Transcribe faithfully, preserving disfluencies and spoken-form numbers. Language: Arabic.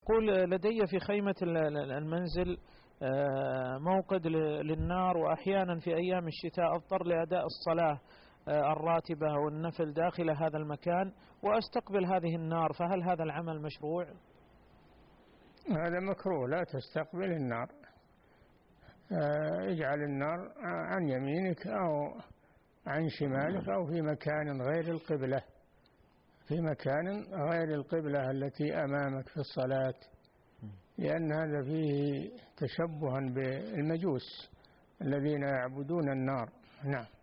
قول لدي في خيمة المنزل موقد للنار، وأحيانا في أيام الشتاء أضطر لأداء الصلاة الراتبة والنفل داخل هذا المكان وأستقبل هذه النار، فهل هذا العمل مشروع؟ هذا مكروه، لا تستقبل النار. اجعل النار عن يمينك أو عن شمالك أو في مكان غير القبلة، في مكان غير القبلة التي أمامك في الصلاة، لأن هذا فيه تشبها بالمجوس الذين يعبدون النار. نعم.